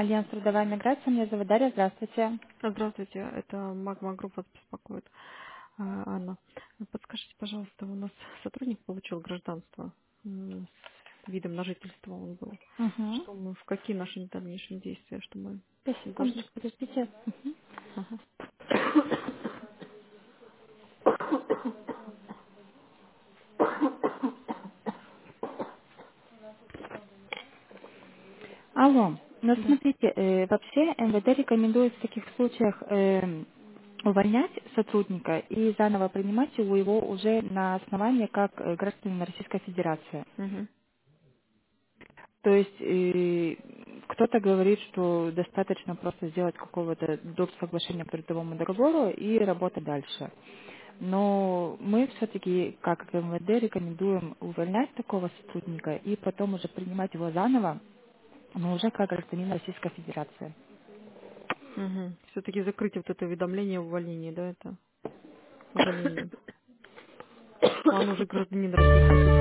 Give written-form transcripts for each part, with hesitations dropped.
Альянс трудовая миграция, меня зовут Дарья, здравствуйте. Здравствуйте, это Магма Групп вас беспокоит. Анна, подскажите, пожалуйста, у нас сотрудник получил гражданство с видом на жительство он был. Угу. Что мы, в какие наши дальнейшие действия, что мы Сейчас, должны? секундочку, подождите. Ага. Алло, ну Да. смотрите, вообще МВД рекомендует в таких случаях увольнять сотрудника и заново принимать его уже на основании как гражданина Российской Федерации. Угу. То есть кто-то говорит, что достаточно просто сделать какого-то доп. Соглашения по трудовому договору и работать дальше. Но мы все-таки, как МВД, рекомендуем увольнять такого сотрудника и потом уже принимать его заново, но уже как гражданин Российской Федерации. Угу. Все-таки закрыть вот это уведомление о увольнении, да, это увольнение, что он уже гражданин Российской Федерации.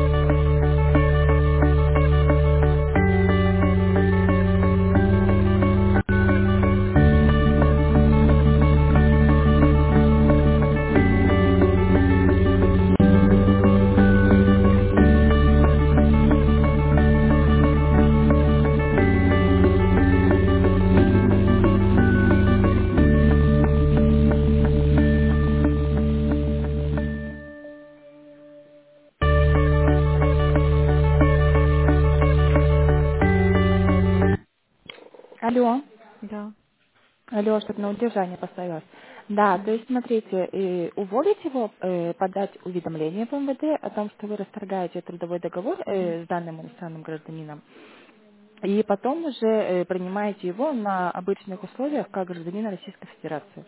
Алло, Да. алло, чтобы на удержание поставилось. Да, то Мгм. есть смотрите, уволить его, подать уведомление в МВД о том, что вы расторгаете трудовой договор Мгм. с данным иностранным гражданином, и потом уже принимаете его на обычных условиях как гражданина Российской Федерации.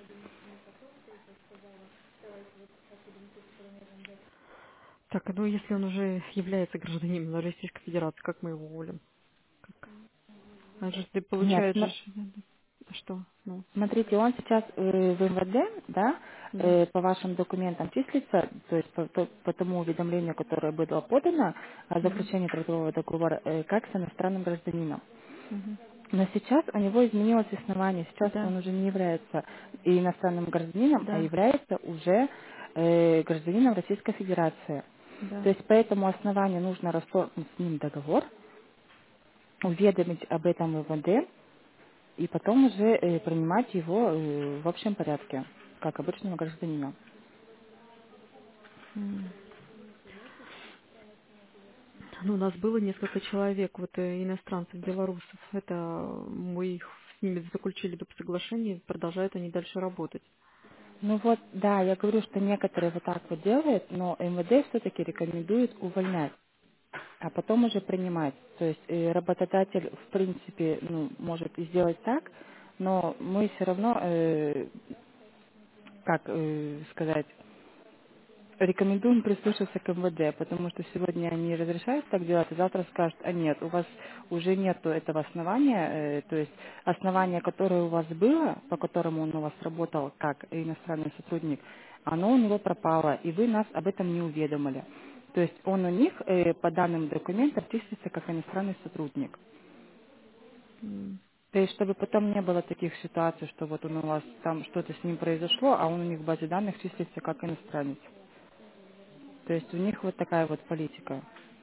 Так, ну если он уже является гражданином Российской Федерации, как мы его уволим? Он же ты Нет, получает же что? Ну. смотрите, он сейчас в МВД, да, Да. по вашим документам числится, то есть по тому уведомлению, которое было подано о Угу. заключении трудового договора, как с иностранным гражданином. Угу. Но сейчас у него изменилось основание. Сейчас Да. он уже не является и иностранным гражданином, а Да. является уже гражданином Российской Федерации. То Да. есть по этому основанию нужно расторгнуть с ним договор, уведомить об этом МВД и потом уже принимать его в общем порядке, как обычного гражданина. М. Ну, у нас было несколько человек, вот иностранцев, белорусов. Это мы их с ними заключили доп. Соглашение, продолжают они дальше работать. Ну вот, да, я говорю, что некоторые вот так вот делают, но МВД все-таки рекомендует увольнять, а потом уже принимать. То есть работодатель, в принципе, ну, может и сделать так, но мы все равно, как сказать, рекомендуем прислушаться к МВД, потому что сегодня они разрешают так делать, а завтра скажут, а нет, у вас уже нету этого основания, то есть основание, которое у вас было, по которому он у вас работал как иностранный сотрудник, оно у него пропало, и вы нас об этом не уведомили. То есть он у них по данным документам числится как иностранный сотрудник. М. То есть, чтобы потом не было таких ситуаций, что вот он у вас там что-то с ним произошло, а он у них в базе данных числится как иностранец. То есть у них вот такая вот политика.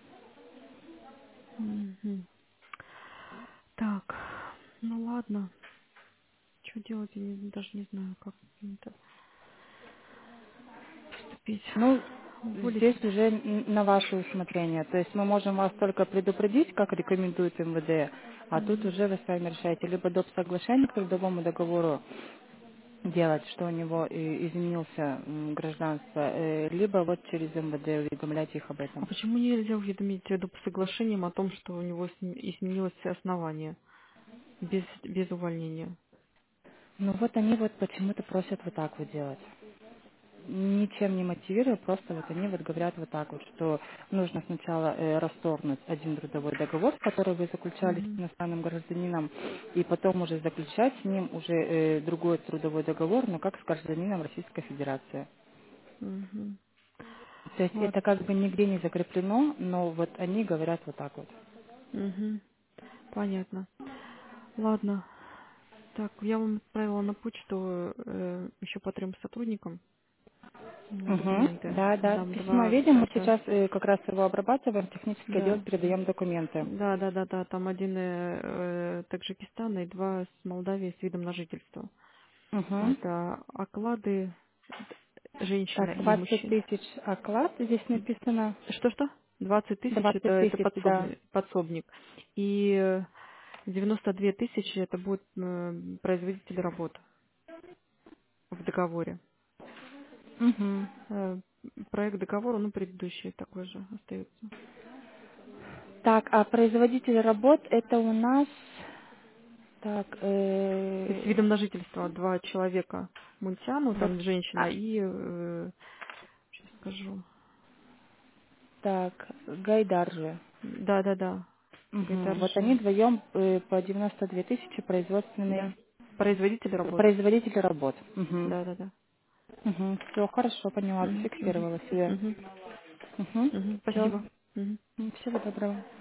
Мгм. Так, ну ладно. Что делать, я даже не знаю, как это поступить. Ну, Уволить. здесь уже на ваше усмотрение. То есть мы можем вас только предупредить, как рекомендует МВД, а тут М. уже вы сами решаете. Либо доп. Соглашение к трудовому договору делать, что у него изменился гражданство, либо вот через МВД уведомлять их об А этом. почему нельзя уведомить доп. Соглашением о том, что у него изменилось основание без увольнения? Ну вот они вот почему-то просят вот так вот делать. Ничем не мотивируя, просто вот они вот говорят вот так вот, что нужно сначала расторгнуть один трудовой договор, который вы заключали с Мгм. иностранным гражданином, и потом уже заключать с ним уже другой трудовой договор, но как с гражданином Российской Федерации. Мгм. То есть это Ладно. как бы нигде не закреплено, но вот они говорят вот так вот. Мгм. Понятно. Ладно. Так, я вам отправила на почту еще по 3 сотрудникам Угу. документы. Да, да. Там Письмо 2, видим. Мы это, сейчас как раз его обрабатываем. В технический отдел да, передаем документы. да, там один Таджикистана и 2 с Молдавии с видом на жительство. Угу. Это оклады женщина Так, и 20 мужчина. тысяч оклад здесь написано. Что-что? 20 000 это, 20 тысяч, да. подсобник. И 92 000 это будет производитель работ в договоре. Угу. Э, Проект договора, ну, предыдущий такой же остается. Так, а производитель работ это у нас... Так, То есть видом на жительство 2 человека. Мунтяну, вот, там женщина а, и, сейчас скажу, так, Гайдар же. да, Мгм. Вот они Гайдаржи, вдвоем по 92 тысячи производственные да. Производитель работ. производители работ. Угу. Да. Угу. Все, хорошо, поняла, Мгм, мгм, зафиксировала себе. мгм, Угу. мгм. Все. Спасибо. Мгм. Всего доброго.